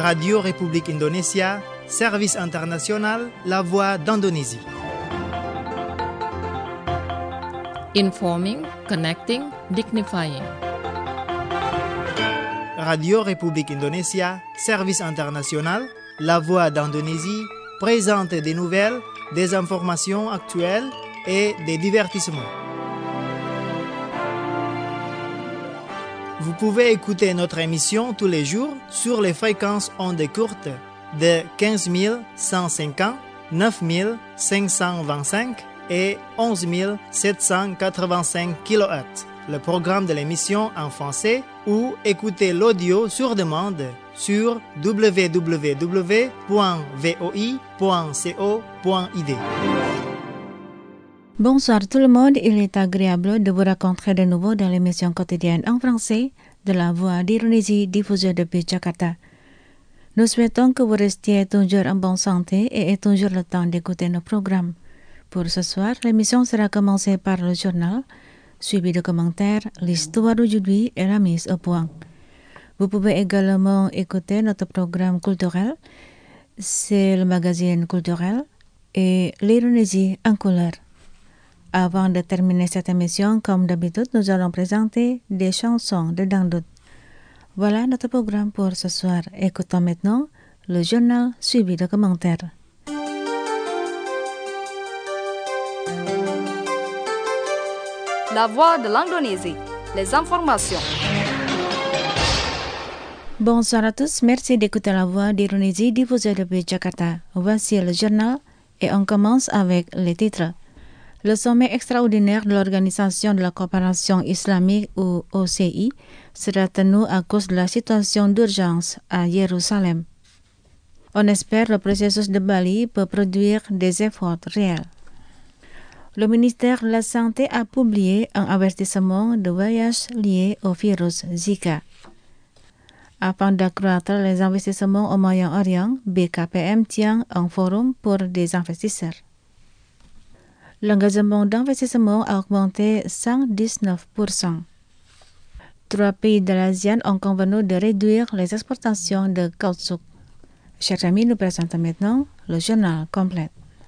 Radio République Indonésia, Service International, La Voix d'Indonésie. Informing, connecting, dignifying. Radio République Indonésia, Service International, La Voix d'Indonésie, présente des nouvelles, des informations actuelles et des divertissements. Vous pouvez écouter notre émission tous les jours sur les fréquences ondes courtes de 15 150, 9 525 et 11 785 kHz. Le programme de l'émission en français ou écouter l'audio sur demande sur www.voi.co.id. Bonsoir tout le monde, il est agréable de vous rencontrer de nouveau dans l'émission quotidienne en français de La Voix d'Indonésie diffusée depuis Jakarta. Nous souhaitons que vous restiez toujours en bonne santé et ayez toujours le temps d'écouter nos programmes. Pour ce soir, l'émission sera commencée par le journal, suivi de commentaires, l'histoire d'aujourd'hui et la mise au point. Vous pouvez également écouter notre programme culturel, c'est le magazine culturel et l'Indonésie en couleur. Avant de terminer cette émission, comme d'habitude, nous allons présenter des chansons de dangdut. Voilà notre programme pour ce soir. Écoutons maintenant le journal suivi de commentaires. La Voix de l'Indonésie, les informations. Bonsoir à tous, merci d'écouter La Voix d'Indonésie diffusée depuis Jakarta. Voici le journal et on commence avec les titres. Le sommet extraordinaire de l'Organisation de la coopération islamique ou OCI sera tenu à cause de la situation d'urgence à Jérusalem. On espère que le processus de Bali peut produire des efforts réels. Le ministère de la Santé a publié un avertissement de voyage lié au virus Zika. Afin d'accroître les investissements au Moyen-Orient, BKPM tient un forum pour des investisseurs. L'engagement d'investissement a augmenté 119%. 3 pays de l'ASEAN ont convenu de réduire les exportations de caoutchouc. Chers amis, nous présentons maintenant le journal complet.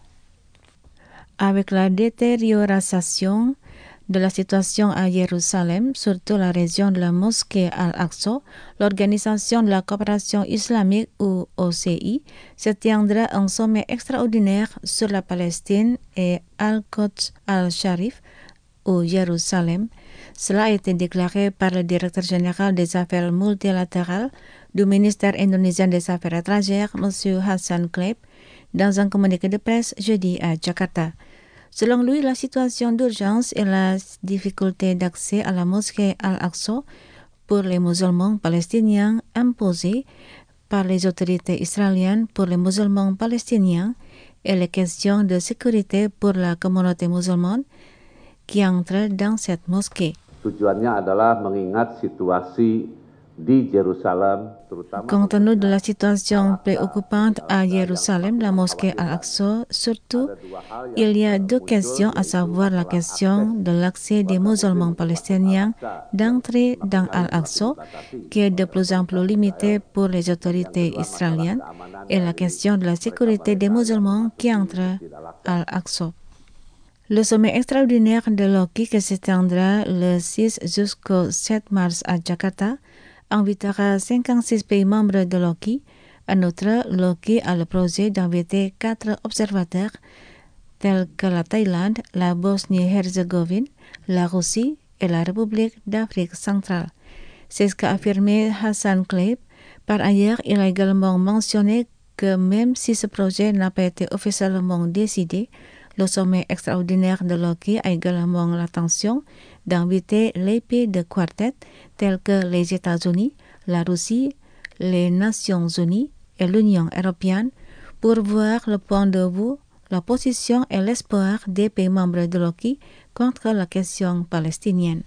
Avec la détérioration de la situation à Jérusalem, surtout la région de la mosquée Al-Aqsa, l'Organisation de la coopération islamique ou OCI se tiendra un sommet extraordinaire sur la Palestine et Al-Quds Al-Sharif ou Jérusalem. Cela a été déclaré par le directeur général des affaires multilatérales du ministère indonésien des Affaires étrangères, M. Hassan Kleip, dans un communiqué de presse jeudi à Jakarta. Selon lui, la situation d'urgence et la difficulté d'accès à la mosquée Al-Aqsa pour les musulmans palestiniens imposée par les autorités israéliennes pour les musulmans palestiniens et les questions de sécurité pour la communauté musulmane qui entre dans cette mosquée. Tujuannya adalah mengingat situasi di Yerusalem, terutama compte tenu de la situation préoccupante à Jérusalem, la mosquée Al-Aqsa, surtout, il y a deux questions, à savoir la question de l'accès des musulmans palestiniens d'entrer dans Al-Aqsa, qui est de plus en plus limité pour les autorités israéliennes, et la question de la sécurité des musulmans qui entrent à Al-Aqsa. Le sommet extraordinaire de l'OCI qui s'étendra le 6 jusqu'au 7 mars à Jakarta invitera 56 pays membres de l'OCI. En outre, l'OCI a le projet d'inviter 4 observateurs tels que la Thaïlande, la Bosnie-Herzégovine, la Russie et la République d'Afrique centrale. C'est ce qu'a affirmé Hassan Kleip. Par ailleurs, il a également mentionné que même si ce projet n'a pas été officiellement décidé, le sommet extraordinaire de l'OCI a également l'intention d'inviter les pays de quartet tels que les États-Unis, la Russie, les Nations Unies et l'Union européenne pour voir le point de vue, la position et l'espoir des pays membres de l'OCI contre la question palestinienne.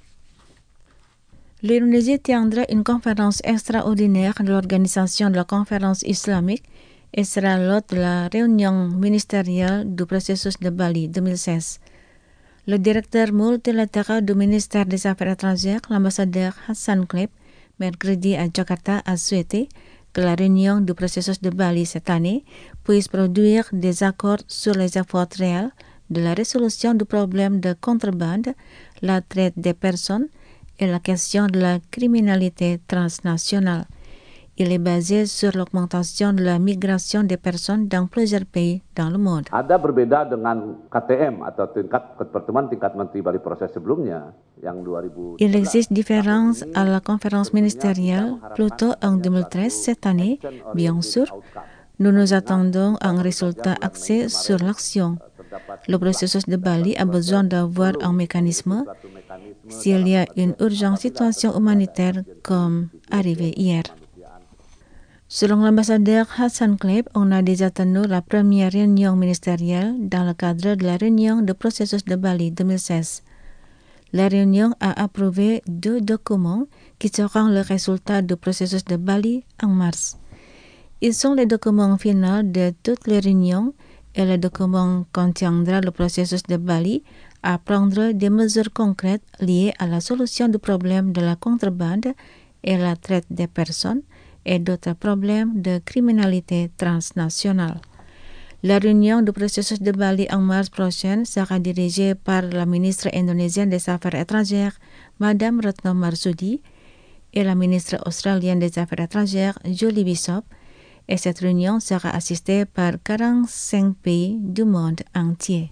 L'Indonésie tiendra une conférence extraordinaire de l'Organisation de la conférence islamique et sera l'hôte de la réunion ministérielle du processus de Bali 2016. Le directeur multilatéral du ministère des Affaires étrangères, l'ambassadeur Hassan Kleip, mercredi à Jakarta, a souhaité que la réunion du processus de Bali cette année puisse produire des accords sur les efforts réels de la résolution du problème de contrebande, la traite des personnes et la question de la criminalité transnationale. Il est basé sur l'augmentation de la migration des personnes dans plusieurs pays dans le monde. Ada berbeda dengan KTM atau pertemuan tingkat menteri Bali proses sebelumnya yang 2000. Il existe différence à la conférence ministérielle plutôt en 2013 cette année, bien sûr. Nous nous attendons à un résultat axé sur l'action. Le processus de Bali a besoin d'avoir un mécanisme s'il y a une urgente situation humanitaire comme arrivé hier. Selon l'ambassadeur Hassan Kleb, on a déjà tenu la première réunion ministérielle dans le cadre de la réunion de processus de Bali 2016. La réunion a approuvé 2 documents qui seront le résultat du processus de Bali en mars. Ils sont les documents finaux de toutes les réunions et le document contiendra le processus de Bali à prendre des mesures concrètes liées à la solution du problème de la contrebande et la traite des personnes et d'autres problèmes de criminalité transnationale. La réunion du processus de Bali en mars prochain sera dirigée par la ministre indonésienne des Affaires étrangères, Madame Retno Marsudi, et la ministre australienne des Affaires étrangères, Julie Bishop, et cette réunion sera assistée par 45 pays du monde entier.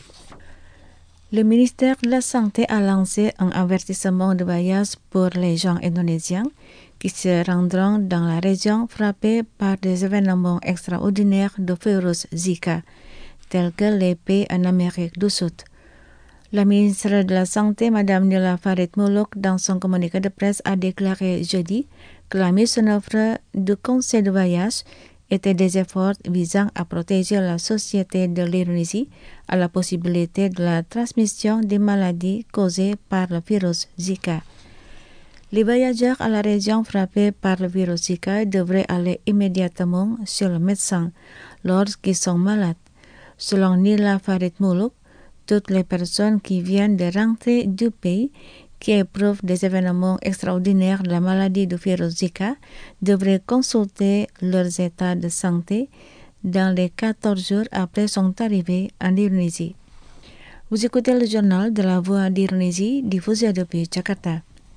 Le ministère de la Santé a lancé un avertissement de voyage pour les gens indonésiens qui se rendront dans la région frappée par des événements extraordinaires de virus Zika, tels que l'épée en Amérique du Sud. La ministre de la Santé, Mme Nila Farid Muluk, dans son communiqué de presse, a déclaré jeudi que la mise en œuvre du conseil de voyage était des efforts visant à protéger la société de l'Indonésie à la possibilité de la transmission des maladies causées par le virus Zika. Les voyageurs à la région frappée par le virus Zika devraient aller immédiatement chez le médecin lorsqu'ils sont malades. Selon Nila Farid Muluk, toutes les personnes qui viennent de rentrer du pays qui éprouvent des événements extraordinaires de la maladie du virus Zika devraient consulter leurs états de santé dans les 14 jours après son arrivée en Indonésie. Vous écoutez le journal de la Voix d'Indonésie diffusé depuis Jakarta.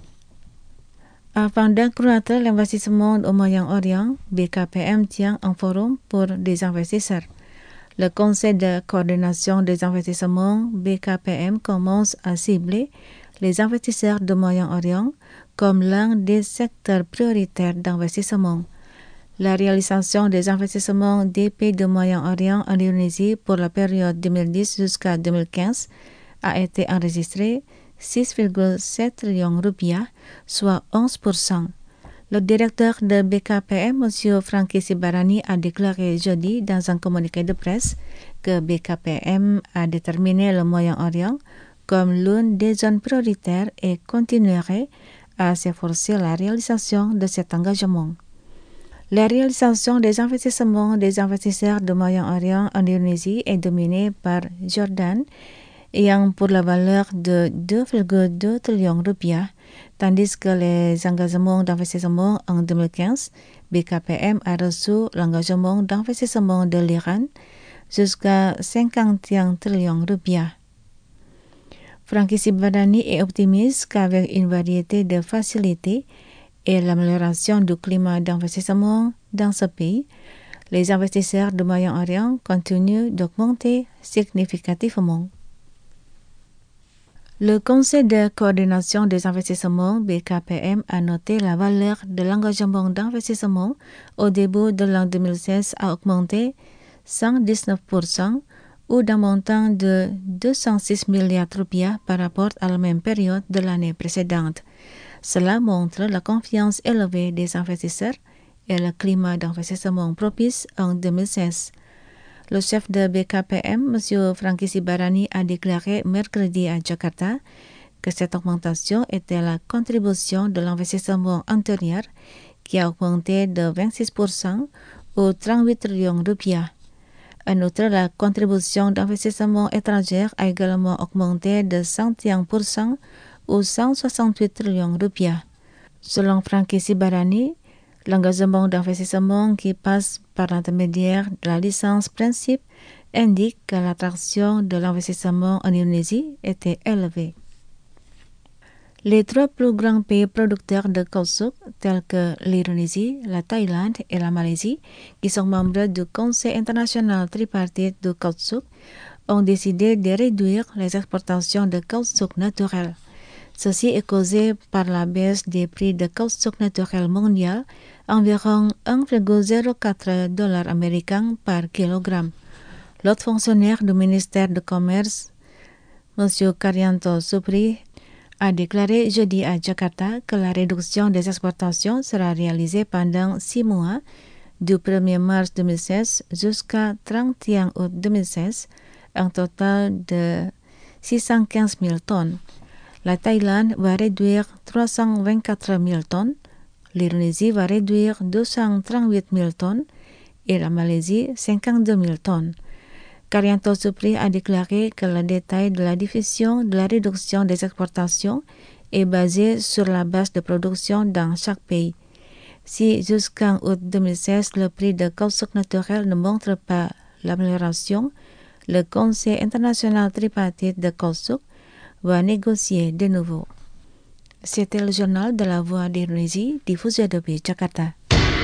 Afin d'accroître l'investissement au Moyen-Orient, BKPM tient un forum pour des investisseurs. Le Conseil de coordination des investissements BKPM commence à cibler les investisseurs du Moyen-Orient comme l'un des secteurs prioritaires d'investissement. La réalisation des investissements des pays du Moyen-Orient en Indonésie pour la période 2010 jusqu'à 2015 a été enregistrée 6,7 trillions rupiah, soit 11%. Le directeur de BKPM, M. Franky Sibarani, a déclaré jeudi dans un communiqué de presse que BKPM a déterminé le Moyen-Orient comme l'une des zones prioritaires et continuerait à s'efforcer la réalisation de cet engagement. La réalisation des investissements des investisseurs du Moyen-Orient en Indonésie est dominée par Jordan, ayant pour la valeur de 2,2 trillions rupiah, tandis que les engagements d'investissement en 2015, BKPM a reçu l'engagement d'investissement de l'Iran jusqu'à 51 trillions rupiah. Franky Sibarani est optimiste qu'avec une variété de facilités et l'amélioration du climat d'investissement dans ce pays, les investisseurs du Moyen-Orient continuent d'augmenter significativement. Le Conseil de coordination des investissements BKPM a noté la valeur de l'engagement d'investissement au début de l'an 2016 a augmenté 119% ou d'un montant de 206 milliards rupiah par rapport à la même période de l'année précédente. Cela montre la confiance élevée des investisseurs et le climat d'investissement propice en 2016. Le chef de BKPM, M. Franky Sibarani, a déclaré mercredi à Jakarta que cette augmentation était la contribution de l'investissement antérieur qui a augmenté de 26% ou 38 trillions rupiah. En outre, la contribution d'investissement étranger a également augmenté de 101% ou 168 trillions rupiah. Selon Franky Sibarani, L'engagement d'investissement qui passe par l'intermédiaire de la licence principe indique que l'attraction de l'investissement en Indonésie était élevée. Les 3 plus grands pays producteurs de caoutchouc, tels que l'Indonésie, la Thaïlande et la Malaisie, qui sont membres du Conseil international tripartite du caoutchouc, ont décidé de réduire les exportations de caoutchouc naturel. Ceci est causé par la baisse des prix de caoutchouc naturel mondial, environ 1,04 $ américains par kilogramme. L'autre fonctionnaire du ministère du Commerce, M. Karyanto Supri, a déclaré jeudi à Jakarta que la réduction des exportations sera réalisée pendant 6 mois, du 1er mars 2016 jusqu'à 31 août 2016, un total de 615 000 tonnes. La Thaïlande va réduire 324 000 tonnes, l'Indonésie va réduire 238 000 tonnes et la Malaisie 52 000 tonnes. Karyanto Supri a déclaré que le détail de la diffusion de la réduction des exportations est basé sur la base de production dans chaque pays. Si jusqu'en août 2016 le prix de caoutchouc naturel ne montre pas l'amélioration, le Conseil international tripartite de caoutchouc va négocier de nouveau. C'était le journal de la Voix d'Indonésie, diffusé depuis Jakarta.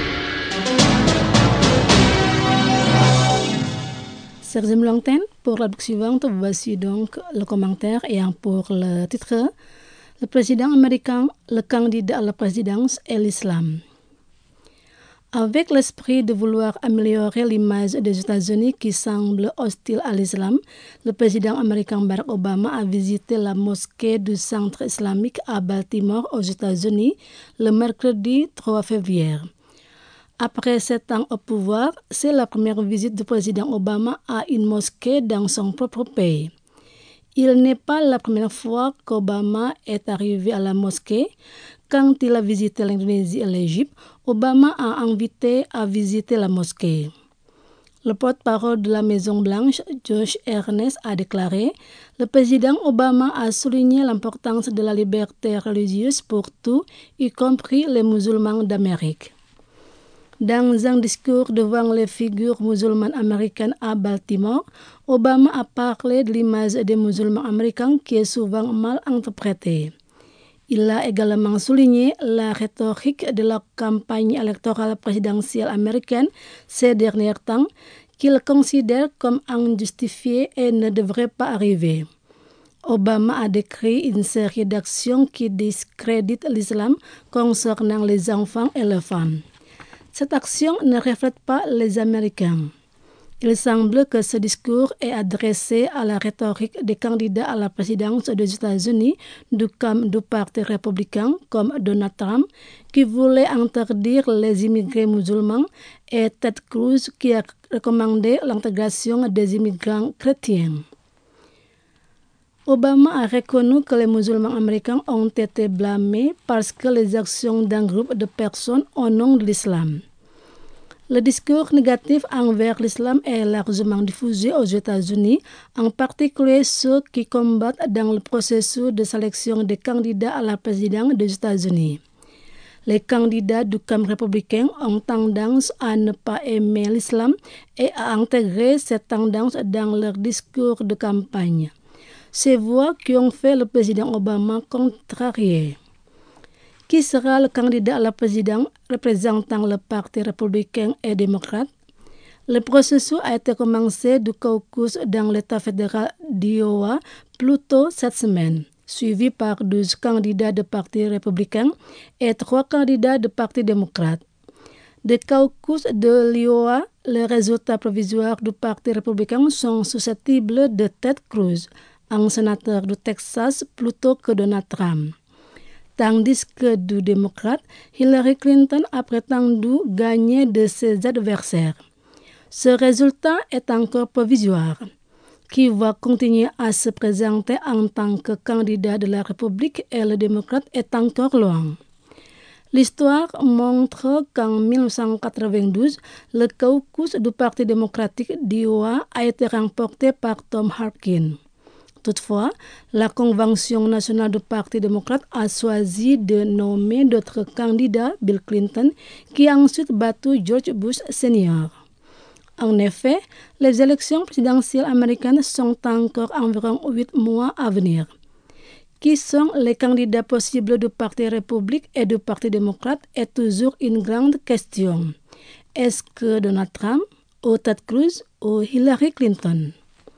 Chers amis l'antenne, pour la rubrique suivante, voici donc le commentaire ayant pour le titre « Le président américain, le candidat à la présidence et l'islam ». Avec l'esprit de vouloir améliorer l'image des États-Unis qui semble hostile à l'islam, le président américain Barack Obama a visité la mosquée du Centre islamique à Baltimore aux États-Unis le mercredi 3 février. Après 7 ans au pouvoir, c'est la première visite du président Obama à une mosquée dans son propre pays. Il n'est pas la première fois qu'Obama est arrivé à la mosquée. Quand il a visité l'Indonésie et l'Égypte, Obama a invité à visiter la mosquée. Le porte-parole de la Maison-Blanche, Josh Earnest, a déclaré « Le président Obama a souligné l'importance de la liberté religieuse pour tous, y compris les musulmans d'Amérique. » Dans un discours devant les figures musulmanes américaines à Baltimore, Obama a parlé de l'image des musulmans américains qui est souvent mal interprétée. Il a également souligné la rhétorique de la campagne électorale présidentielle américaine ces derniers temps, qu'il considère comme injustifiée et ne devrait pas arriver. Obama a décrit une série d'actions qui discréditent l'islam concernant les enfants et les femmes. Cette action ne reflète pas les Américains. Il semble que ce discours est adressé à la rhétorique des candidats à la présidence des États-Unis du camp du Parti républicain comme Donald Trump, qui voulait interdire les immigrés musulmans, et Ted Cruz, qui a recommandé l'intégration des immigrants chrétiens. Obama a reconnu que les musulmans américains ont été blâmés parce que les actions d'un groupe de personnes au nom de l'islam. Le discours négatif envers l'islam est largement diffusé aux États-Unis, en particulier ceux qui combattent dans le processus de sélection des candidats à la présidence des États-Unis. Les candidats du camp républicain ont tendance à ne pas aimer l'islam et à intégrer cette tendance dans leur discours de campagne. Ces voix qui ont fait le président Obama contrarié. Qui sera le candidat à la présidence représentant le Parti républicain et démocrate? Le processus a été commencé du caucus dans l'État fédéral d'Iowa plus tôt cette semaine, suivi par 12 candidats du Parti républicain et 3 candidats du Parti démocrate. Des caucus de l'Iowa, les résultats provisoires du Parti républicain sont susceptibles de Ted Cruz, un sénateur du Texas, plutôt que Donald Trump. Tandis que du démocrate, Hillary Clinton a prétendu gagner de ses adversaires. Ce résultat est encore provisoire. Qui va continuer à se présenter en tant que candidat de la République et le démocrate est encore loin. L'histoire montre qu'en 1992, le caucus du Parti démocratique d'Iowa a été remporté par Tom Harkin. Toutefois, la Convention nationale du Parti démocrate a choisi de nommer d'autres candidats, Bill Clinton, qui a ensuite battu George Bush Senior. En effet, les élections présidentielles américaines sont encore environ 8 mois à venir. Qui sont les candidats possibles du Parti républicain et du Parti démocrate est toujours une grande question. Est-ce que Donald Trump, ou Ted Cruz, ou Hillary Clinton?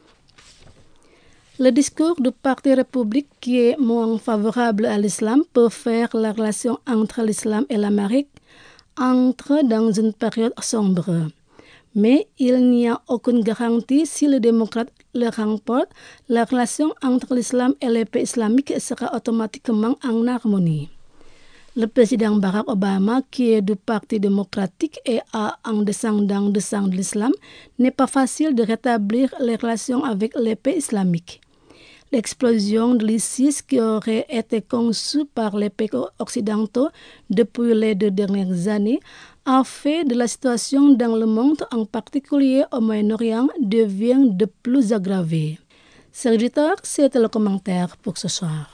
Le discours du Parti républicain qui est moins favorable à l'islam peut faire la relation entre l'islam et l'Amérique entre dans une période sombre. Mais il n'y a aucune garantie si le démocrate le remporte, la relation entre l'islam et les pays islamiques sera automatiquement en harmonie. Le président Barack Obama, qui est du Parti démocratique et a un descendant de sang de l'islam, n'est pas facile de rétablir les relations avec les pays islamiques. L'explosion de l'ISIS qui aurait été conçue par les pays occidentaux depuis les 2 dernières années a fait de la situation dans le monde, en particulier au Moyen-Orient, devient de plus aggravée. Chers auditeurs, c'était le commentaire pour ce soir.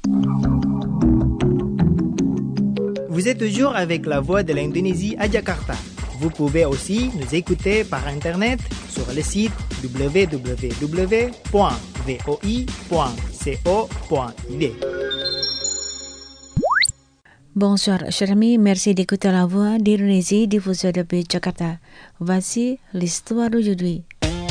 Vous êtes toujours avec la voix de l'Indonésie à Jakarta. Vous pouvez aussi nous écouter par Internet sur le site www.voi.co.id. Bonsoir, chers amis, merci d'écouter la voix d'Indonésie diffusée depuis Jakarta. Voici l'histoire d'aujourd'hui.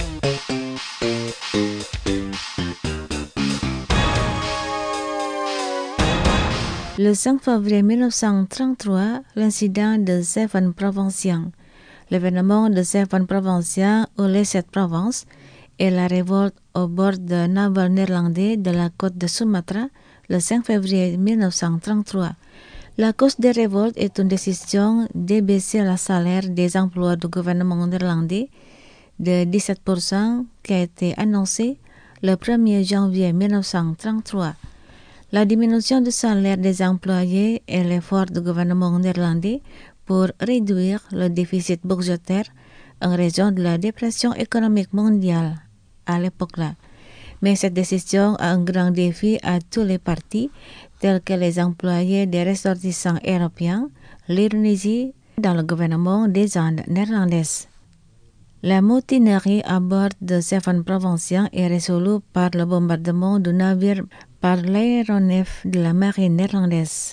Le 5 février 1933, l'incident de Seven Provinciens. L'événement de Seven Provinciens ou les 7 provinces et la révolte au bord de naval néerlandais de la côte de Sumatra le 5 février 1933. La cause des révoltes est une décision d'abaisser le salaire des emplois du gouvernement néerlandais de 17% qui a été annoncée le 1er janvier 1933. La diminution du salaire des employés et l'effort du gouvernement néerlandais pour réduire le déficit budgétaire en raison de la dépression économique mondiale à l'époque-là. Mais cette décision a un grand défi à tous les partis, tels que les employés des ressortissants européens, l'Indonésie, dans le gouvernement des Indes néerlandaises. La mutinerie à bord de Seven Provinciens est résolue par le bombardement du navire par l'aéronef de la marine néerlandaise.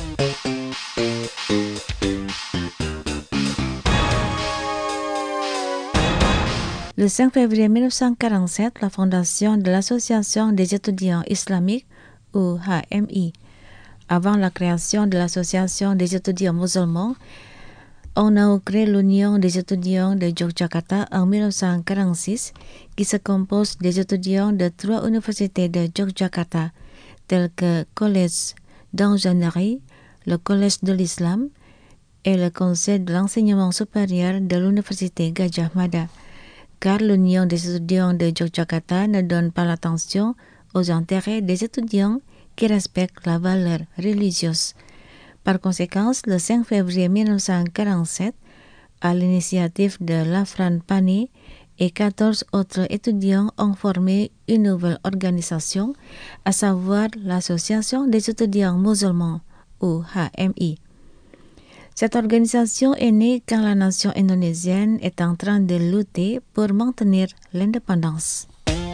Le 5 février 1947, la fondation de l'Association des étudiants islamiques, ou HMI. Avant la création de l'Association des étudiants musulmans, on a créé l'Union des étudiants de Yogyakarta en 1946, qui se compose des étudiants de 3 universités de Yogyakarta, tels que Collège d'ingénierie, le Collège de l'Islam et le Conseil de l'enseignement supérieur de l'Université Gadjah Mada, car l'Union des étudiants de Yogyakarta ne donne pas l'attention aux intérêts des étudiants qui respectent la valeur religieuse. Par conséquent, le 5 février 1947, à l'initiative de Lafran Pani et 14 autres étudiants ont formé une nouvelle organisation, à savoir l'Association des étudiants musulmans, ou HMI. Cette organisation est née quand la nation indonésienne est en train de lutter pour maintenir l'indépendance.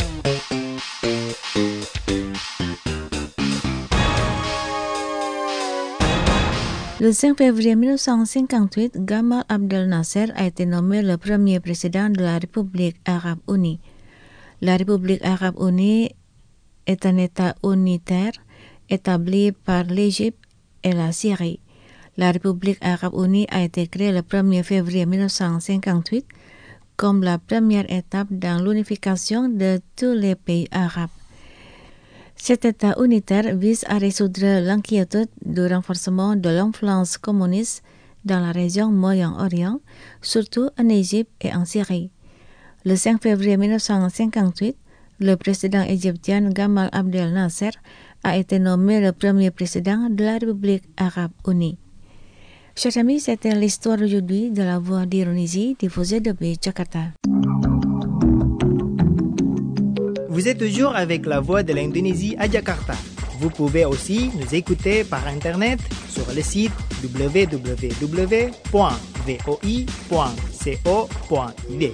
Le 5 février 1958, Gamal Abdel Nasser a été nommé le premier président de la République arabe unie. La République arabe unie est un État unitaire établi par l'Égypte et la Syrie. La République arabe unie a été créée le 1er février 1958 comme la première étape dans l'unification de tous les pays arabes. Cet État unitaire vise à résoudre l'inquiétude du renforcement de l'influence communiste dans la région Moyen-Orient, surtout en Égypte et en Syrie. Le 5 février 1958, le président égyptien Gamal Abdel Nasser a été nommé le premier président de la République arabe unie. Chers amis, c'était l'histoire aujourd'hui de la voix d'Indonésie diffusée depuis Jakarta. Vous êtes toujours avec la voix de l'Indonésie à Jakarta. Vous pouvez aussi nous écouter par Internet sur le site www.voi.co.id.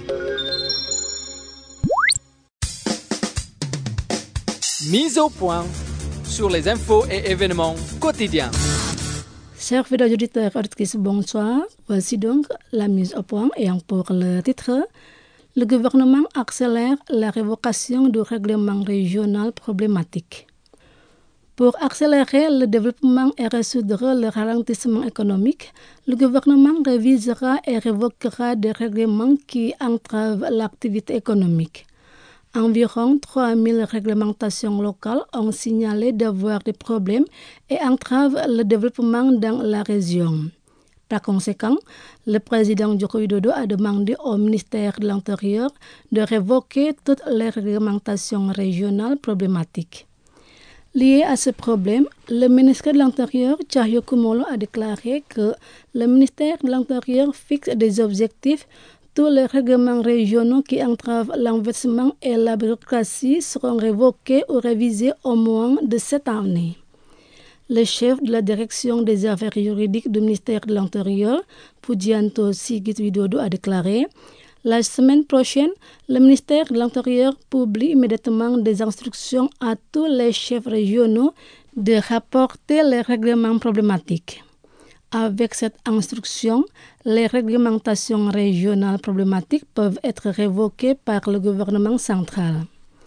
Mise au point sur les infos et événements quotidiens. Chers fidèles auditeurs, bonsoir. Voici donc la mise au point et pour le titre. Le gouvernement accélère la révocation du règlement régional problématique. Pour accélérer le développement et résoudre le ralentissement économique, le gouvernement révisera et révoquera des règlements qui entravent l'activité économique. Environ 3000 réglementations locales ont signalé d'avoir des problèmes et entravent le développement dans la région. Par conséquent, le président Joko Widodo a demandé au ministère de l'Intérieur de révoquer toutes les réglementations régionales problématiques. Lié à ce problème, le ministère de l'Intérieur, Cahyo Kumolo, a déclaré que le ministère de l'Intérieur fixe des objectifs. Tous les règlements régionaux qui entravent l'investissement et la bureaucratie seront révoqués ou révisés au moins de cette année. Le chef de la direction des affaires juridiques du ministère de l'Intérieur, Pujianto Sigit Widodo, a déclaré « La semaine prochaine, le ministère de l'Intérieur publie immédiatement des instructions à tous les chefs régionaux de rapporter les règlements problématiques. » Avec cette instruction, les réglementations régionales problématiques peuvent être révoquées par le gouvernement central.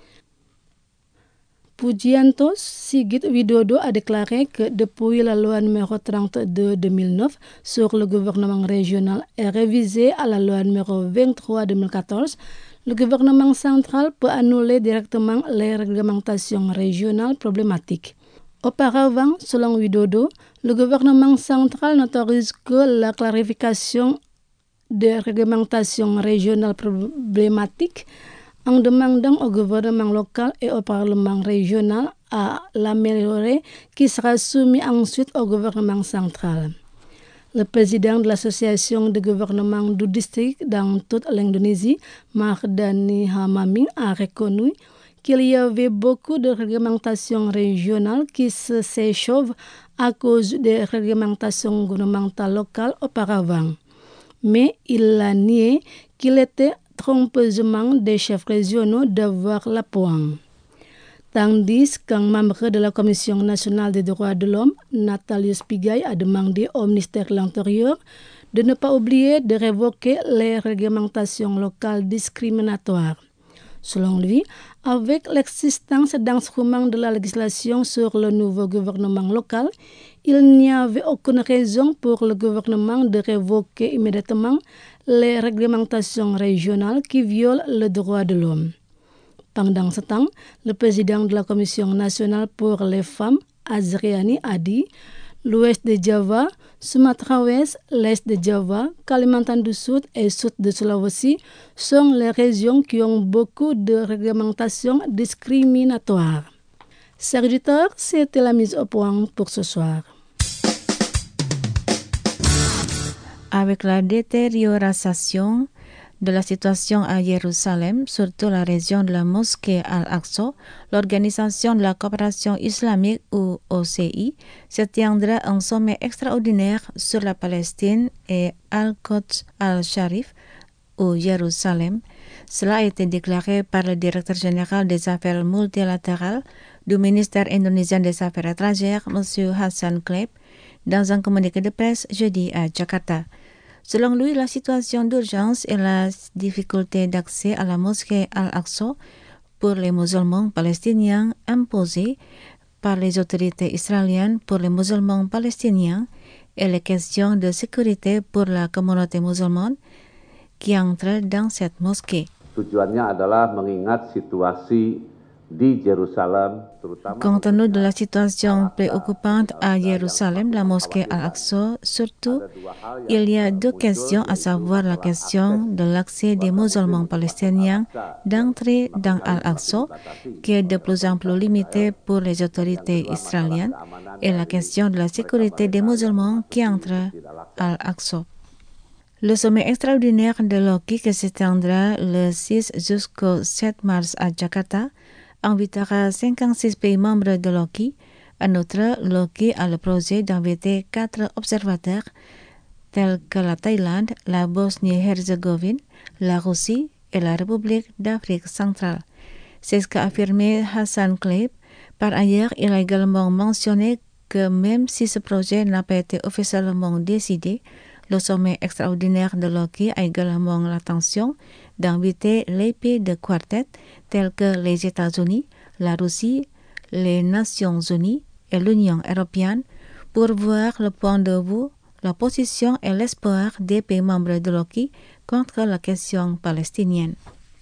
Pujianto Sigit Widodo a déclaré que depuis la loi numéro 32/2009 sur le gouvernement régional est révisée à la loi numéro 23/2014, le gouvernement central peut annuler directement les réglementations régionales problématiques. Auparavant, selon Widodo, le gouvernement central n'autorise que la clarification des réglementations régionales problématiques en demandant au gouvernement local et au parlement régional à l'améliorer, qui sera soumis ensuite au gouvernement central. Le président de l'association de gouvernement du district dans toute l'Indonésie, Mardani Hamaming, a reconnu qu'il y avait beaucoup de réglementations régionales qui s'échauffent à cause des réglementations gouvernementales locales auparavant. Mais il a nié qu'il était trompeusement des chefs régionaux d'avoir la pointe. Tandis qu'un membre de la Commission nationale des droits de l'homme, Nathalie Spigai, a demandé au ministère de l'Intérieur de ne pas oublier de révoquer les réglementations locales discriminatoires. Selon lui, avec l'existence d'instruments de la législation sur le nouveau gouvernement local, il n'y avait aucune raison pour le gouvernement de révoquer immédiatement les réglementations régionales qui violent le droit de l'homme. Pendant ce temps, le président de la Commission nationale pour les femmes, Azriani, a dit l'ouest de Java, Sumatra Ouest, l'est de Java, Kalimantan du Sud et sud de Sulawesi sont les régions qui ont beaucoup de réglementations discriminatoires. Chers auditeurs, c'était la mise au point pour ce soir. Avec la détérioration de la situation à Jérusalem, surtout la région de la mosquée Al-Aqsa, l'Organisation de la coopération islamique ou OCI se tiendra un sommet extraordinaire sur la Palestine et Al-Quds Al-Sharif ou Jérusalem. Cela a été déclaré par le directeur général des affaires multilatérales du ministère indonésien des Affaires étrangères, M. Hassan Kleip, dans un communiqué de presse jeudi à Jakarta. Selon lui, la situation d'urgence et la difficulté d'accès à la mosquée Al-Aqsa pour les musulmans palestiniens imposée par les autorités israéliennes pour les musulmans palestiniens et les questions de sécurité pour la communauté musulmane qui entre dans cette mosquée. Tujuannya adalah mengingat situasi di Yerusalem, terutama compte tenu de la situation préoccupante à Jérusalem, la mosquée Al-Aqsa, surtout, il y a deux questions, à savoir la question de l'accès des musulmans palestiniens d'entrer dans Al-Aqsa, qui est de plus en plus limité pour les autorités israéliennes, et la question de la sécurité des musulmans qui entrent à Al-Aqsa. Le sommet extraordinaire de l'OCI qui s'étendra le 6 jusqu'au 7 mars à Jakarta invitera 56 pays membres de l'OCI. En outre, l'OCI a le projet d'inviter 4 observateurs tels que la Thaïlande, la Bosnie-Herzégovine, la Russie et la République d'Afrique centrale. C'est ce qu'a affirmé Hassan Kleib. Par ailleurs, il a également mentionné que même si ce projet n'a pas été officiellement décidé, le sommet extraordinaire de l'OCI a également l'intention d'inviter les pays de quartet tels que les États-Unis, la Russie, les Nations Unies et l'Union européenne pour voir le point de vue, la position et l'espoir des pays membres de l'OCI contre la question palestinienne.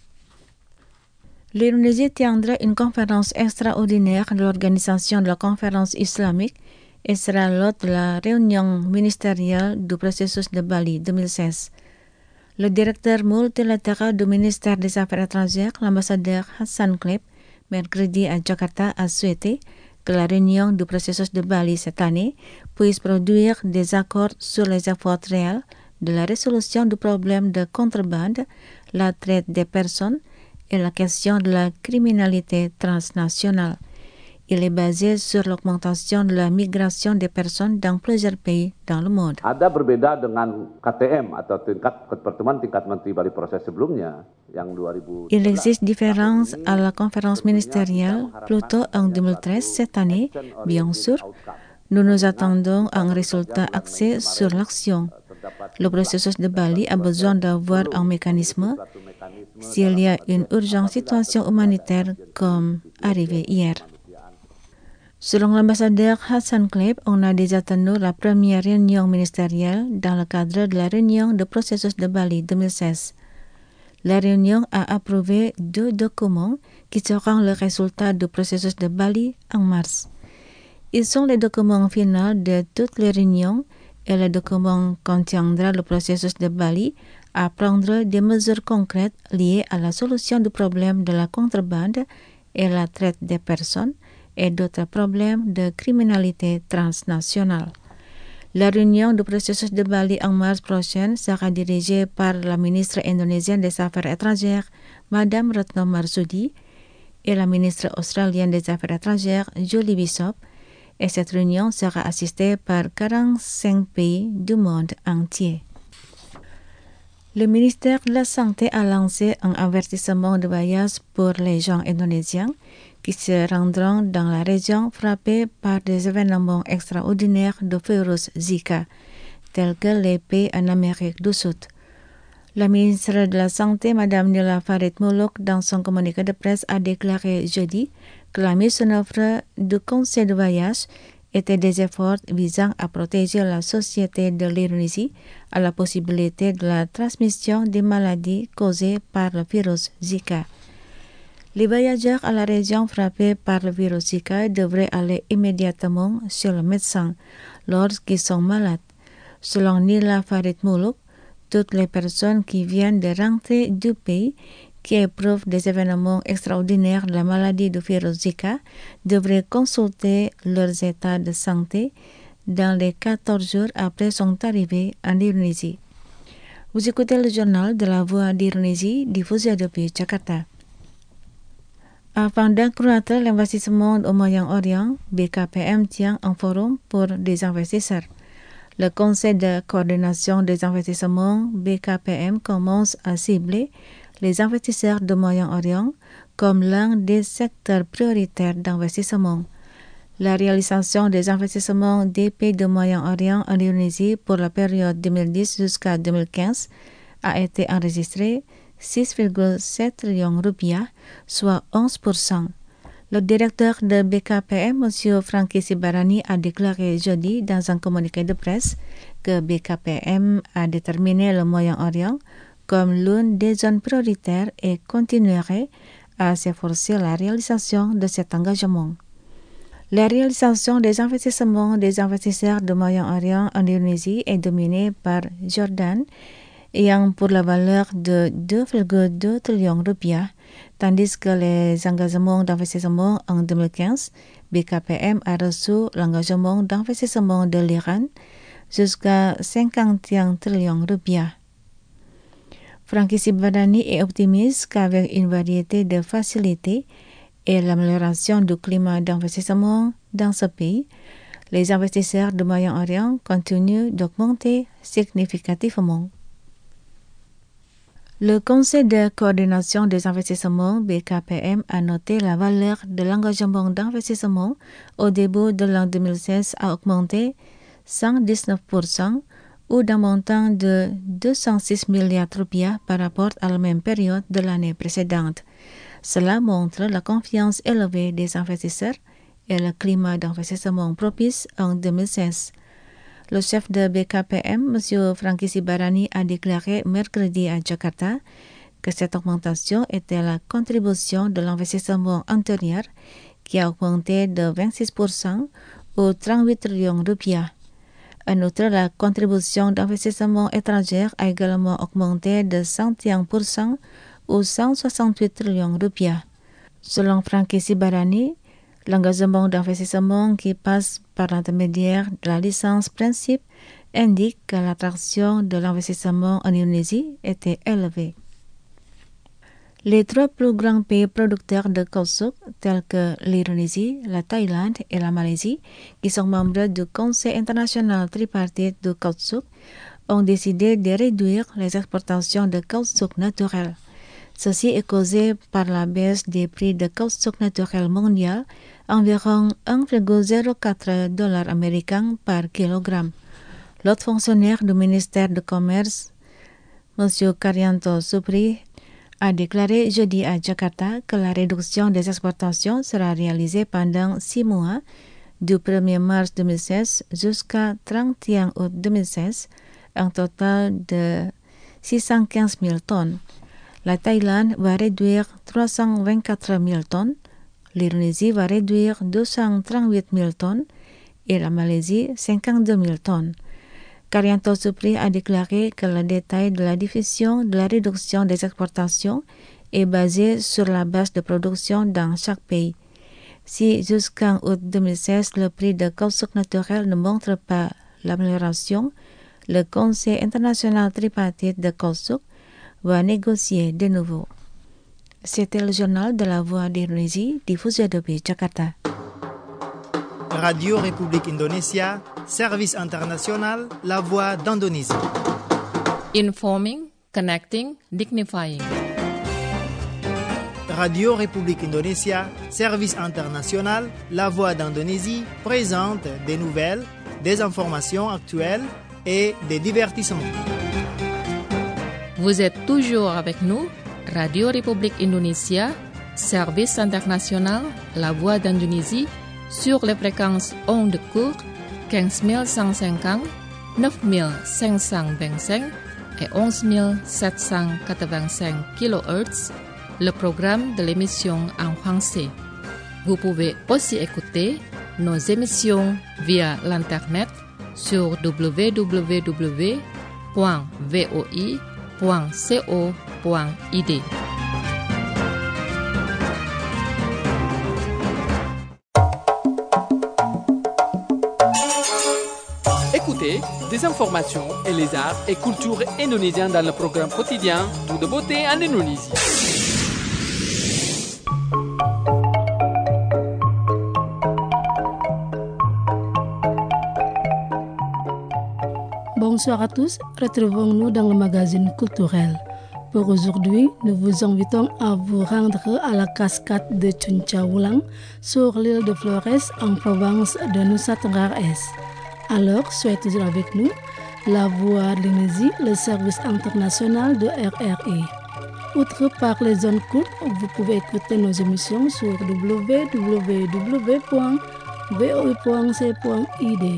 L'Indonésie tiendra une conférence extraordinaire de l'Organisation de la Conférence islamique et sera l'hôte de la réunion ministérielle du processus de Bali 2016. Le directeur multilatéral du ministère des Affaires étrangères, l'ambassadeur Hassan Kleib, mercredi à Jakarta, a souhaité que la réunion du processus de Bali cette année puisse produire des accords sur les efforts réels de la résolution du problème de contrebande, la traite des personnes et la question de la criminalité transnationale. Il est basé sur l'augmentation de la migration des personnes dans plusieurs pays dans le monde. Ada berbeda dengan KTM atau pertemuan tingkat menteri Bali proses sebelumnya yang 2000. Il existe différence à la conférence ministérielle plutôt en 2013 cette année, bien sûr. Nous nous attendons à un résultat axé sur l'action. Le processus de Bali a besoin d'avoir un mécanisme s'il y a une urgente situation humanitaire comme arrivé hier. Selon l'ambassadeur Hassan Kleib, on a déjà tenu la première réunion ministérielle dans le cadre de la réunion de processus de Bali 2016. La réunion a approuvé 2 documents qui seront le résultat du processus de Bali en mars. Ils sont les documents finaux de toutes les réunions et le document contiendra le processus de Bali à prendre des mesures concrètes liées à la solution du problème de la contrebande et la traite des personnes et d'autres problèmes de criminalité transnationale. La réunion du processus de Bali en mars prochain sera dirigée par la ministre indonésienne des Affaires étrangères, Madame Retno Marsudi, et la ministre australienne des Affaires étrangères, Julie Bishop, et cette réunion sera assistée par 45 pays du monde entier. Le ministère de la Santé a lancé un avertissement de voyage pour les gens indonésiens qui se rendront dans la région frappée par des événements extraordinaires de virus Zika, tels que les pays en Amérique du Sud. La ministre de la Santé, Mme Nila Farid Muluk, dans son communiqué de presse, a déclaré jeudi que la mise en œuvre du conseil de voyage était des efforts visant à protéger la société de l'Indonésie à la possibilité de la transmission des maladies causées par le virus Zika. Les voyageurs à la région frappée par le virus Zika devraient aller immédiatement chez le médecin lorsqu'ils sont malades. Selon Nila Farid Muluk, toutes les personnes qui viennent de rentrer du pays qui éprouvent des événements extraordinaires de la maladie du virus Zika devraient consulter leurs états de santé dans les 14 jours après son arrivée en Indonésie. Vous écoutez le journal de la Voix d'Indonésie diffusé depuis Jakarta. Afin d'accroître l'investissement au Moyen-Orient, BKPM tient un forum pour des investisseurs. Le Conseil de coordination des investissements BKPM commence à cibler les investisseurs du Moyen-Orient comme l'un des secteurs prioritaires d'investissement. La réalisation des investissements des pays du Moyen-Orient en Indonésie pour la période 2010 jusqu'à 2015 a été enregistrée 6,7 trillions rupiah, soit 11%. Le directeur de BKPM, M. Franky Sibarani, a déclaré jeudi dans un communiqué de presse que BKPM a déterminé le Moyen-Orient comme l'une des zones prioritaires et continuerait à s'efforcer la réalisation de cet engagement. La réalisation des investissements des investisseurs du Moyen-Orient en Indonésie est dominée par Jordan, ayant pour la valeur de 2,2 trillions rupiah, tandis que les engagements d'investissement en 2015, BKPM a reçu l'engagement d'investissement de l'Iran jusqu'à 51 trillions rupiah. Franky Sibarani est optimiste qu'avec une variété de facilités et l'amélioration du climat d'investissement dans ce pays, les investisseurs du Moyen-Orient continuent d'augmenter significativement. Le Conseil de coordination des investissements BKPM a noté la valeur de l'engagement d'investissement au début de l'an 2016 a augmenté 119% ou d'un montant de 206 milliards de roupiah par rapport à la même période de l'année précédente. Cela montre la confiance élevée des investisseurs et le climat d'investissement propice en 2016. Le chef de BKPM, M. Franky Sibarani, a déclaré mercredi à Jakarta que cette augmentation était la contribution de l'investissement intérieur qui a augmenté de 26% ou 38 trillions de roupiah. En outre, la contribution d'investissement étranger a également augmenté de 101% ou 168 trillions de roupiah. Selon Franky Sibarani, l'engagement d'investissement qui passe par l'intermédiaire de la licence principe indique que l'attraction de l'investissement en Indonésie était élevée. Les trois plus grands pays producteurs de caoutchouc, tels que l'Indonésie, la Thaïlande et la Malaisie, qui sont membres du Conseil international tripartite du caoutchouc, ont décidé de réduire les exportations de caoutchouc naturel. Ceci est causé par la baisse des prix de caoutchouc naturel mondial, environ 1,04 $ américains par kilogramme. L'autre fonctionnaire du ministère du Commerce, M. Karyanto Supri, a déclaré jeudi à Jakarta que la réduction des exportations sera réalisée pendant 6 mois, du 1er mars 2016 jusqu'à 31 août 2016, un total de 615 000 tonnes. La Thaïlande va réduire 324 000 tonnes, l'Indonésie va réduire 238 000 tonnes et la Malaisie 52 000 tonnes. Karyanto Supri a déclaré que le détail de la diffusion de la réduction des exportations est basé sur la base de production dans chaque pays. Si jusqu'en août 2016 le prix de caoutchouc naturel ne montre pas l'amélioration, le Conseil international tripartite de caoutchouc va négocier de nouveau. C'était le journal de la Voix d'Indonésie, diffusé depuis Jakarta. Radio République Indonésia, service international, la Voix d'Indonésie. Informing, connecting, dignifying. Radio République Indonésia, service international, la Voix d'Indonésie présente des nouvelles, des informations actuelles et des divertissements. Vous êtes toujours avec nous, Radio République Indonésia, service international, la Voix d'Indonésie, sur les fréquences ondes courtes 15150, 9525 et 11785 kHz, le programme de l'émission en français. Vous pouvez aussi écouter nos émissions via l'internet sur www.voi.co.id. Écoutez des informations et les arts et cultures indonésiens dans le programme quotidien Tout de beauté en Indonésie. Bonsoir à tous, retrouvons-nous dans le magazine culturel. Pour aujourd'hui, nous vous invitons à vous rendre à la cascade de Cuncawulang sur l'île de Flores en province de Nusa Tenggara Est. Alors, soyez toujours avec nous, la Voix d'Indonésie, le service international de RRI. Outre par les zones courtes, vous pouvez écouter nos émissions sur www.voi.c.id.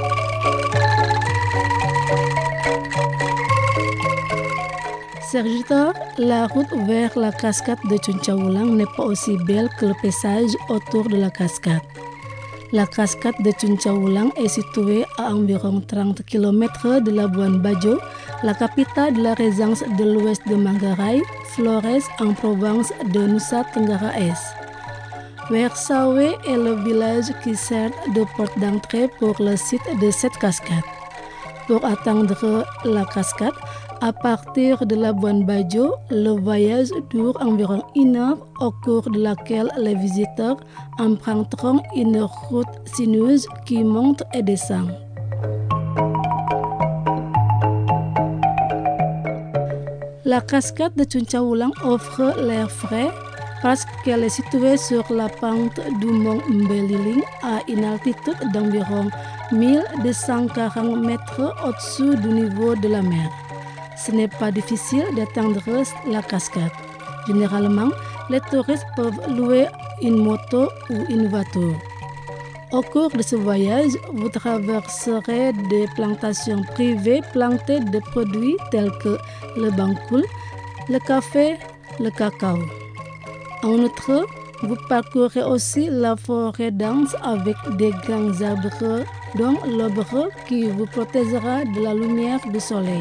Serviteur, la route vers la cascade de Cuncawulang n'est pas aussi belle que le paysage autour de la cascade. La cascade de Cuncawulang est située à environ 30 km de Labuan Bajo, la capitale de la région de l'ouest de Manggarai, Flores, en province de Nusa Tenggara Est. Wersawe est le village qui sert de porte d'entrée pour le site de cette cascade. Pour atteindre la cascade, À partir de la Labuan Bajo, le voyage dure environ 1 heure au cours de laquelle les visiteurs emprunteront une route sinueuse qui monte et descend. La cascade de Cuncaulang offre l'air frais parce qu'elle est située sur la pente du mont Mbeliling à une altitude d'environ 1240 mètres au-dessus du niveau de la mer. Ce n'est pas difficile d'atteindre la cascade. Généralement, les touristes peuvent louer une moto ou une voiture. Au cours de ce voyage, vous traverserez des plantations privées plantées de produits tels que le bangkul, le café, le cacao. En outre, vous parcourez aussi la forêt dense avec des grands arbres, dont l'arbre qui vous protégera de la lumière du soleil.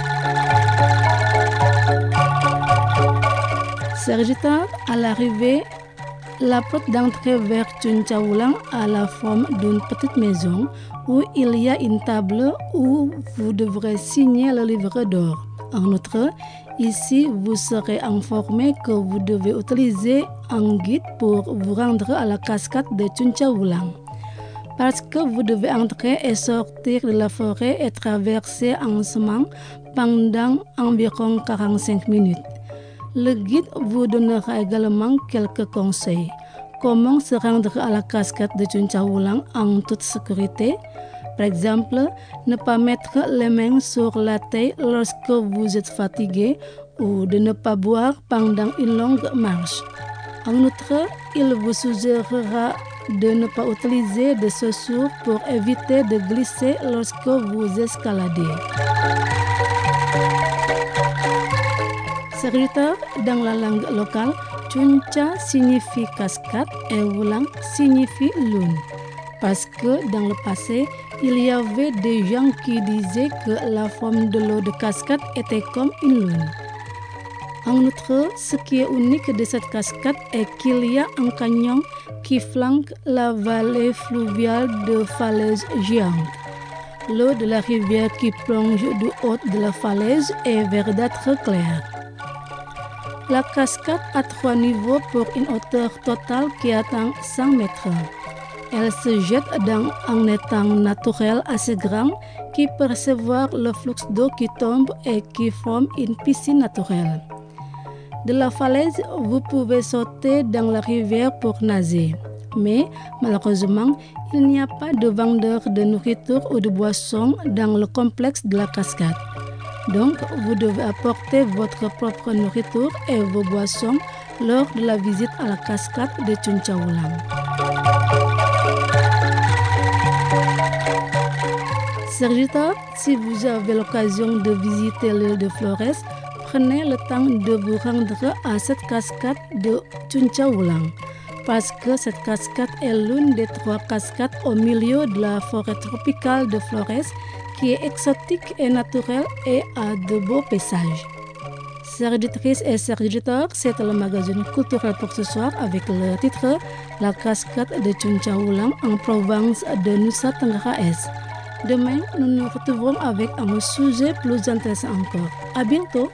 Sergitar, à l'arrivée, la porte d'entrée vers Cuncaulang a la forme d'une petite maison où il y a une table où vous devrez signer le livre d'or. En outre, ici, vous serez informé que vous devez utiliser un guide pour vous rendre à la cascade de Cuncaulang. Parce que vous devez entrer et sortir de la forêt et traverser en chemin pendant environ 45 minutes. Le guide vous donnera également quelques conseils. Comment se rendre à la cascade de Cuncaulang en toute sécurité? Par exemple, ne pas mettre les mains sur la tête lorsque vous êtes fatigué ou de ne pas boire pendant une longue marche. En outre, il vous suggérera de ne pas utiliser de chaussures pour éviter de glisser lorsque vous escaladez. Sergitar, dans la langue locale, Cunca signifie cascade et Wulang signifie lune. Parce que dans le passé, il y avait des gens qui disaient que la forme de l'eau de cascade était comme une lune. En outre, ce qui est unique de cette cascade est qu'il y a un canyon qui flanque la vallée fluviale de falaises géantes. L'eau de la rivière qui plonge du haut de la falaise est verdâtre claire. La cascade a 3 niveaux pour une hauteur totale qui atteint 100 mètres. Elle se jette dans un étang naturel assez grand qui peut recevoir le flux d'eau qui tombe et qui forme une piscine naturelle. De la falaise, vous pouvez sauter dans la rivière pour nager. Mais malheureusement, il n'y a pas de vendeurs de nourriture ou de boissons dans le complexe de la cascade. Donc, vous devez apporter votre propre nourriture et vos boissons lors de la visite à la cascade de Cuncaulang. Sergitar, si vous avez l'occasion de visiter l'île de Flores, prenez le temps de vous rendre à cette cascade de Cuncaulang. Parce que cette cascade est l'une des 3 cascades au milieu de la forêt tropicale de Flores qui est exotique et naturelle et a de beaux paysages. Sergitrices et sergiteurs, c'est le magazine culturel pour ce soir avec le titre La cascade de Cuncaulang en province de Nusa Tenggara Est. Demain, nous nous retrouverons avec un sujet plus intéressant encore. À bientôt!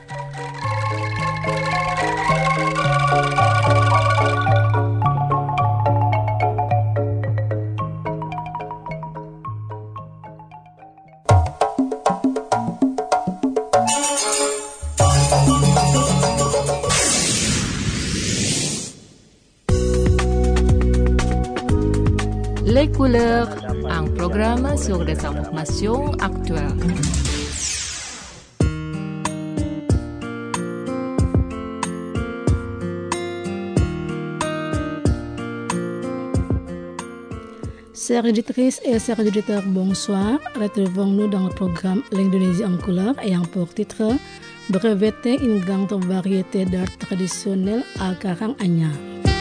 Les couleurs, un programme sur des informations actuelles. Sergitrices et sergiteurs, bonsoir. Retrouvons-nous dans le programme L'Indonésie en couleurs ayant pour titre Breveter une grande variété d'art traditionnel à Karanganyar.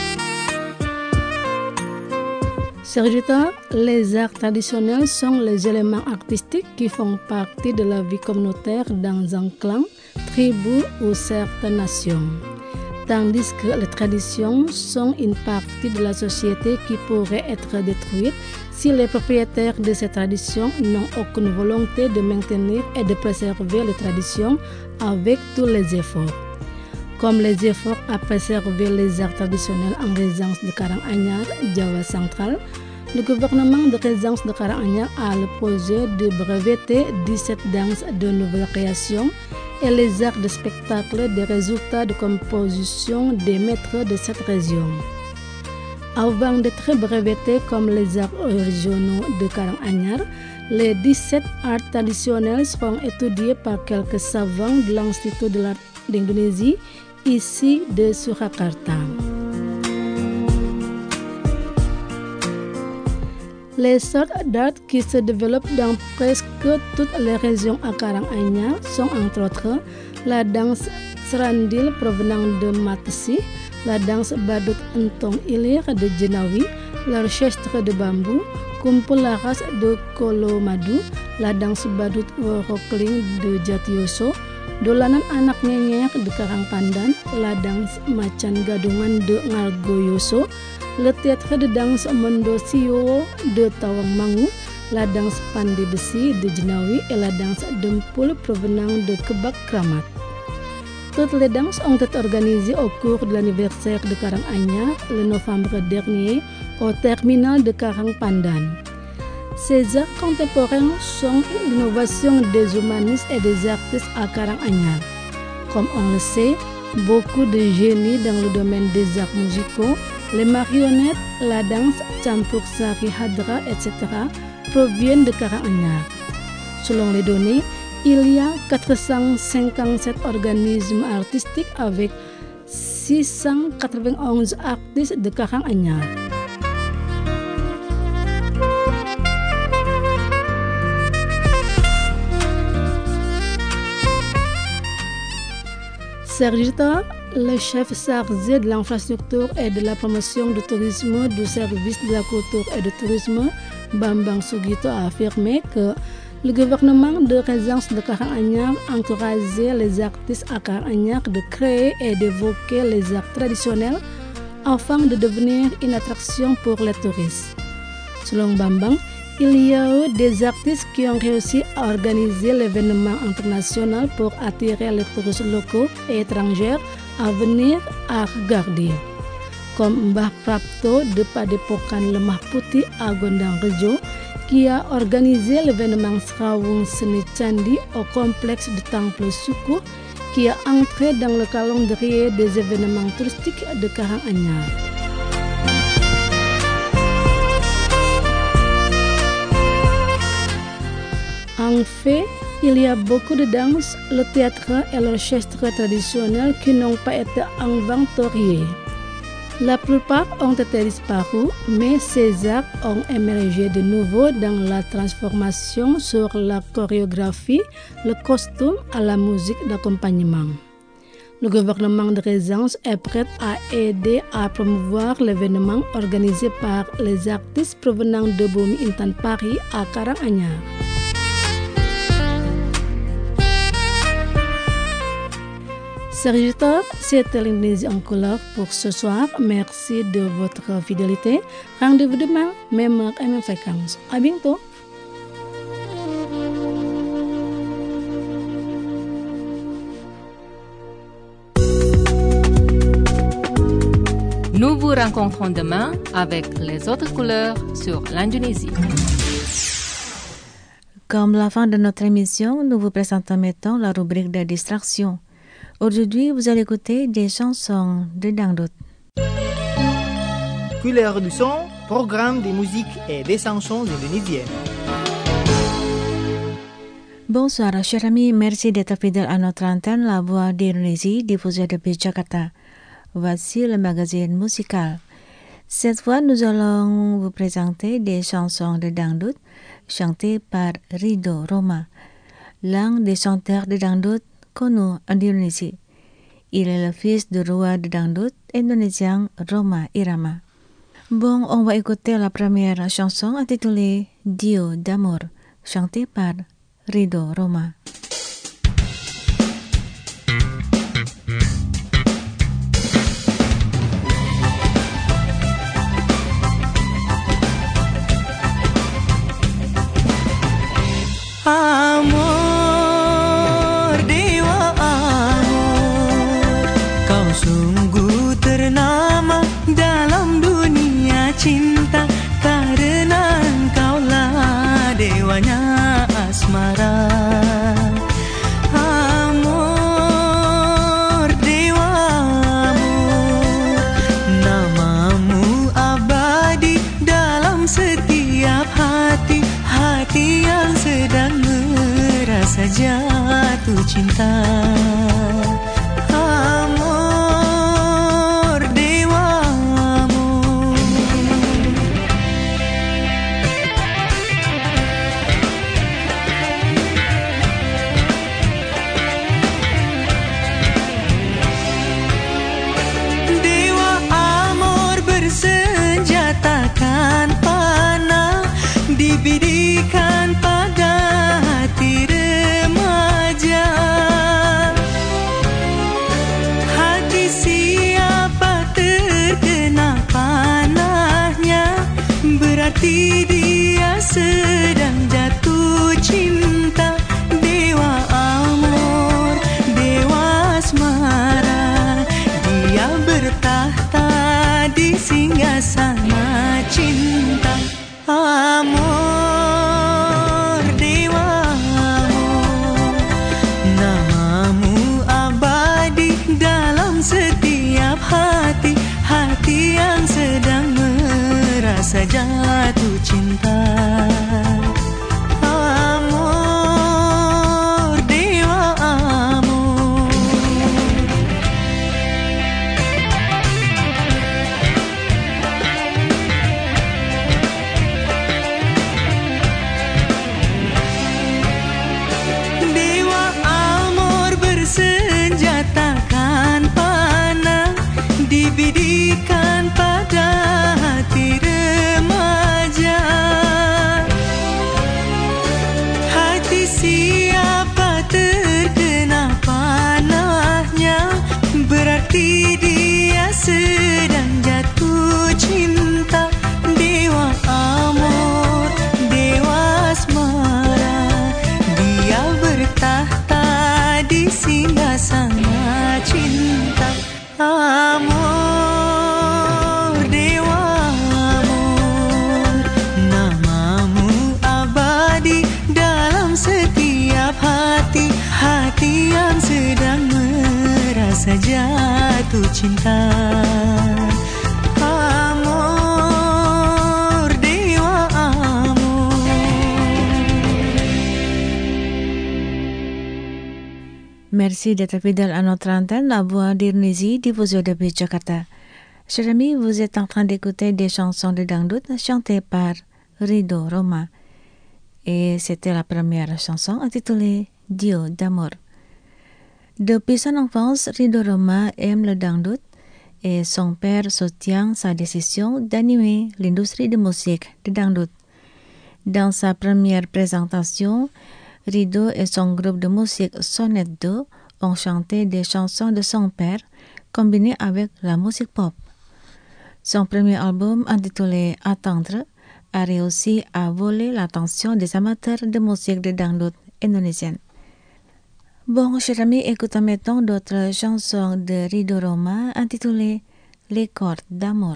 Sergitar, les arts traditionnels sont les éléments artistiques qui font partie de la vie communautaire dans un clan, tribu ou certaines nations. Tandis que les traditions sont une partie de la société qui pourrait être détruite si les propriétaires de ces traditions n'ont aucune volonté de maintenir et de préserver les traditions avec tous les efforts. Comme les efforts à préserver les arts traditionnels en résidence de Karanganyar, Java central, le gouvernement de résidence de Karanganyar a le projet de breveter 17 danses de nouvelle création et les arts de spectacle des résultats de composition des maîtres de cette région. Avant d'être brevetés comme les arts régionaux de Karanganyar, les 17 arts traditionnels seront étudiés par quelques savants de l'Institut de l'art d'Indonésie, ici de Surakarta. Les sortes d'art qui se développent dans presque toutes les régions à Karanganyar sont entre autres la danse serandil provenant de Matesi, la danse badut entong ilir de Jenawi, l'orchestre de bambou, kumpul laras de Kolomadu, la danse badut worokling de Jatiyoso, dolanan anak nyenyek de Karangpandan, la danse macan gadungan de Ngargoyoso, le théâtre de danse Mondosio de Tawangmangu, la danse Pandai Besi de Jenawi et la danse Dempul provenant de Kebak Kramat. Toutes les danses ont été organisées au cours de l'anniversaire de Karanganyar le novembre dernier au terminal de Karangpandan. Ces arts contemporains sont l'innovation des humanistes et des artistes à Karanganyar. Comme on le sait, beaucoup de génies dans le domaine des arts musicaux, les marionnettes, la danse, campur sari hadra, etc. proviennent de Karanganyar. Selon les données, il y a 457 organismes artistiques avec 691 artistes de Karanganyar. Sergita, le chef chargé de l'infrastructure et de la promotion du tourisme du service de la culture et du tourisme, Bambang Sugito, a affirmé que le gouvernement de résidence de Karanganyar encourageait les artistes à Karanganyar de créer et d'évoquer les arts traditionnels afin de devenir une attraction pour les touristes. Selon Bambang, il y a eu des artistes qui ont réussi à organiser l'événement international pour attirer les touristes locaux et étrangers à venir à regarder. Comme Mbah Prapto de Padepokan Lemah Putih à Gondang Rejo, qui a organisé l'événement Srawung Seni Candi au complexe du temple Suku, qui a entré dans le calendrier des événements touristiques de Karanganyar. En fait, il y a beaucoup de danses, le théâtre et l'orchestre traditionnels qui n'ont pas été inventoriés. La plupart ont été disparus, mais ces arts ont émergé de nouveau dans la transformation sur la chorégraphie, le costume à la musique d'accompagnement. Le gouvernement de résidence est prêt à aider à promouvoir l'événement organisé par les artistes provenant de Bumi Intan Paris à Karanganyar. Sergito, c'était l'Indonésie en couleur pour ce soir. Merci de votre fidélité. Rendez-vous demain, même heure et même fréquence. À bientôt. Nous vous rencontrons demain avec les autres couleurs sur l'Indonésie. Comme la fin de notre émission, nous vous présentons maintenant la rubrique de distraction. Aujourd'hui, vous allez écouter des chansons de dangdut. Couleur du son, programme de musique et des chansons indonésiennes. Bonsoir, chers amis. Merci d'être fidèles à notre antenne, La Voix d'Indonésie, diffusée depuis Jakarta. Voici le magazine musical. Cette fois, nous allons vous présenter des chansons de dangdut chantées par Ridho Roma, l'un des chanteurs de dangdut connu en Indonésie. Il est le fils du roi de dangdut indonésien Rhoma Irama. Bon, on va écouter la première chanson intitulée Dio d'amour, chantée par Ridho Roma. Amor dewa dewanya asmara. Amor, dewa amor, namamu abadi dalam setiap hati, hati yang sedang merasa jatuh cinta. Amor, dewa amor. Dewa amor bersenjatakan panah, dibidikan pada hati remaja. Hati siapa terkena panahnya, berarti dia sedang jatuh cinta. Dewa amor, dewa asmara, dia bertahta di singgasana cinta. Amor, dewa amor, namamu abadi dalam setiap hati, hati yang sedang merasa jatuh cinta. Amor, dewa amor. Dewa amor bersenjatakan panah, dibidikan pada hati remaja. Hati siapa terkena panahnya, berarti dia sedang jatuh cinta. Dewa amor, dewa asmara, dia bertahta di singgasana cinta. Amor, dewa amor, namamu abadi dalam setiap hati, hati yang sedang merasa jatuh cinta. Amor, dewa amor. Merci d'être fidèle à notre antenne, la voix d'Indonésie, diffusée depuis Jakarta. Chers amis, vous êtes en train d'écouter des chansons de dangdut chantées par Ridho Roma. Et c'était la première chanson intitulée Dio d'amour. Depuis son enfance, Ridho Roma aime le dangdut et son père soutient sa décision d'animer l'industrie de musique de dangdut. Dans sa première présentation, Ridho et son groupe de musique Sonnet 2 ont chanté des chansons de son père combinées avec la musique pop. Son premier album intitulé Attendre a réussi à voler l'attention des amateurs de musique de dangdut indonésienne. Bon, chers amis, écoutons maintenant d'autres chansons de Ridho Roma intitulées Les cordes d'amour.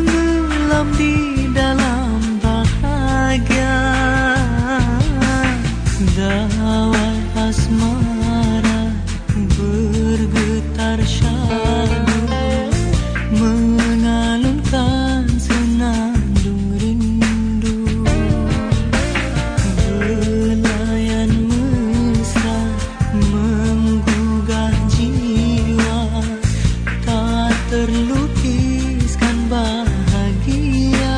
tenggelam di dalam bahagia. Dawai asmara bergetar syadu, mengalunkan senandung rindu. Belayan mesra menggugah jiwa, tak terlukiskan bahagia.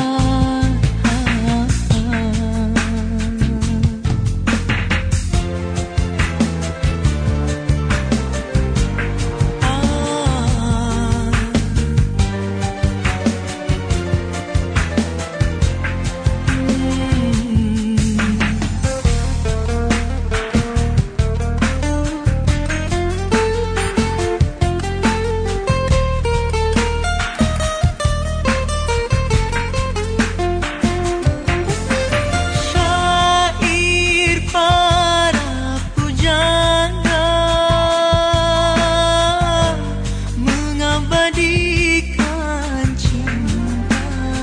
Syair para pujangga mengabadikan cinta.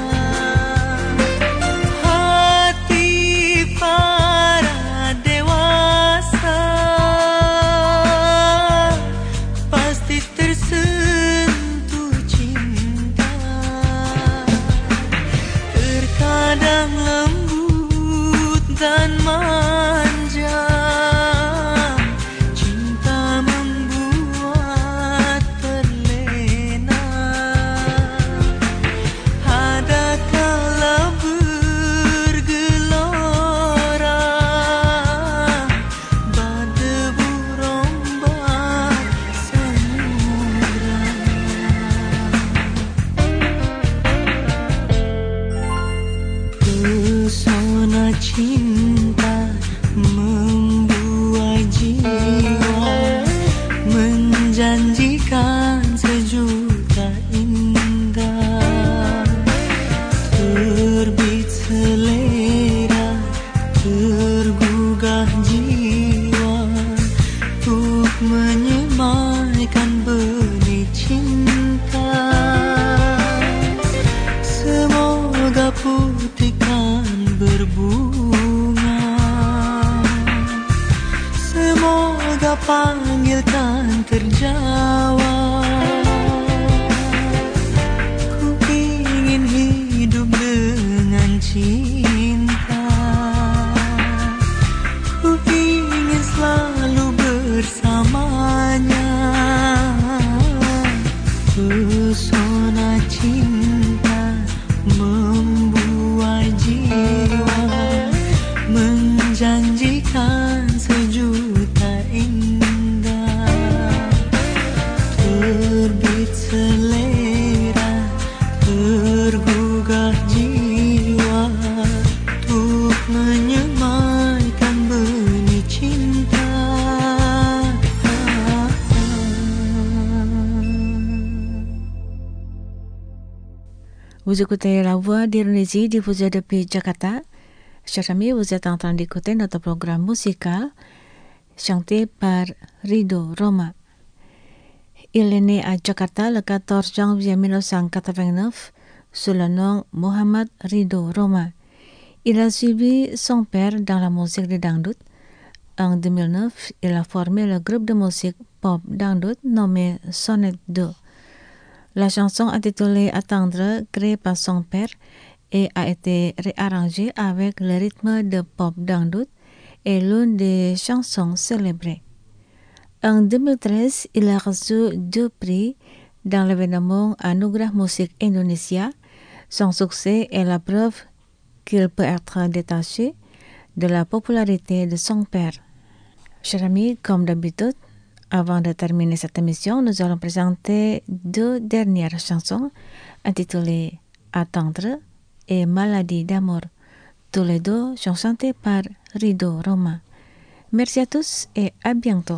Hati para dewasa pasti tersentuh cinta. Terkadang lembut dan manja, cinta membuat terlena. Ada kala bergelora, berdebu rombak samudra. Pesona cinta membuai jiwa, menjanjikan sejuta indah. Terbit selera, tergugah jiwa, untuk menyemaikan benih cinta. Semoga putikan berbunga, semoga panggilkan terjawab. Ku ingin hidup dengan cinta, ku ingin selalu bersamanya. Pesona cinta membuai jiwa, menjanjikan sejuta indah. Terbit selera, tergugah jiwa, untuk menyemaikan benih cinta. Vous écoutez La Voix d'Indonésie diffusée depuis Jakarta. Chers amis, vous êtes en train d'écouter notre programme musical chanté par Ridho Roma. Il est né à Jakarta le 14 janvier 1989 sous le nom Muhammad Ridho Roma. Il a suivi son père dans la musique de dangdut. En 2009, il a formé le groupe de musique pop dangdut nommé Sonnet 2. La chanson intitulée Attendre, créée par son père, et a été réarrangée avec le rythme de pop dangdut, est l'une des chansons célébrées. En 2013, il a reçu 2 prix dans l'événement Anugerah Musik Indonesia. Son succès est la preuve qu'il peut être détaché de la popularité de son père. Chers amis, comme d'habitude, avant de terminer cette émission, nous allons présenter 2 dernières chansons intitulées Attendre et Maladie d'amour. Tous les 2 sont chantés par Ridho Roma. Merci à tous et à bientôt.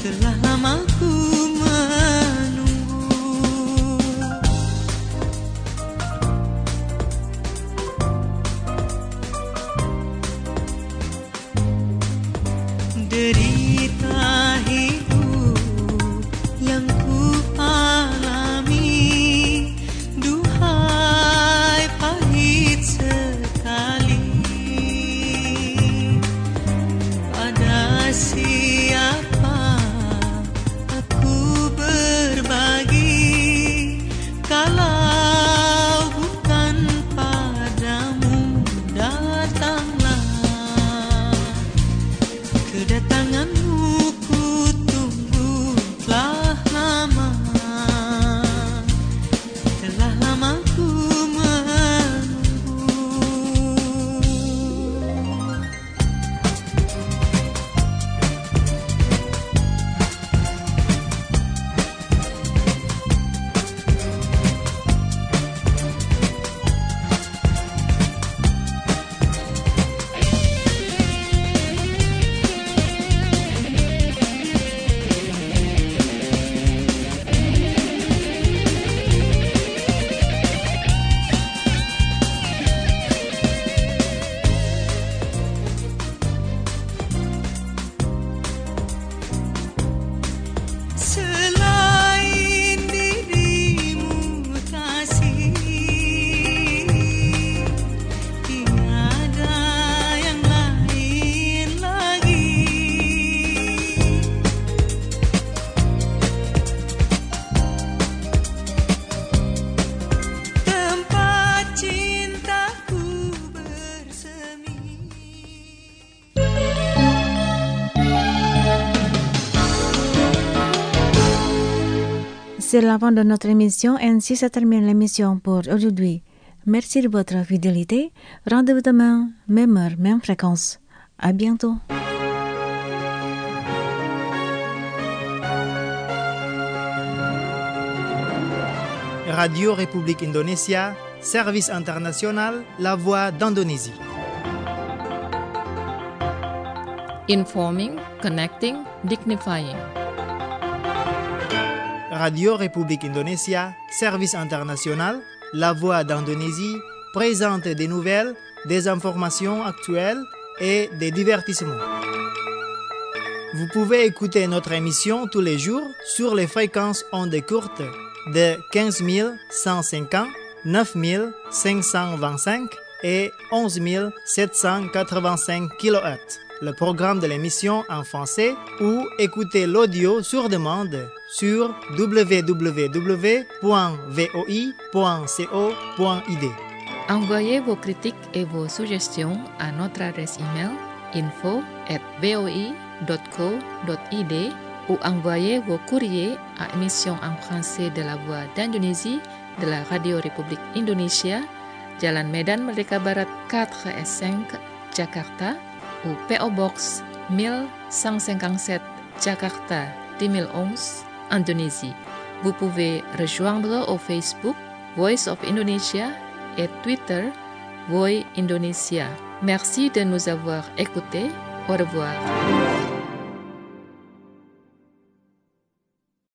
telah lama ku menunggu. Derita hidup yang ku alami, duhai pahit sekali. Pada siapa aku berbagi, kalau bukan padamu datanglah. Kedatanganmu ku tunggu telah lama, telah lama ku menunggu. Selain dirimu kasih, tiada yang lain lagi. Tempat cintaku bersemi. C'est la fin de notre émission. Ainsi se termine l'émission pour aujourd'hui. Merci de votre fidélité. Rendez-vous demain, même heure, même fréquence. À bientôt. Radio République Indonésia, service international, la voix d'Indonésie. Informing, connecting, dignifying. Radio République Indonésia, service international, la voix d'Indonésie, présente des nouvelles, des informations actuelles et des divertissements. Vous pouvez écouter notre émission tous les jours sur les fréquences ondes courtes de 15 150, 9 525 et 11 785 kHz. Le programme de l'émission en français ou écouter l'audio sur demande sur www.voi.co.id. Envoyez vos critiques et vos suggestions à notre adresse email info@voi.co.id ou envoyez vos courriers à émission en français de la Voix d'Indonésie de la Radio République Indonésia, Jalan Medan Merdeka Barat 4S5, Jakarta, ou PO Box 1157, Jakarta 2011, Indonésie. Vous pouvez rejoindre au Facebook Voice of Indonesia et Twitter Voi Indonesia. Merci de nous avoir écoutés. Au revoir.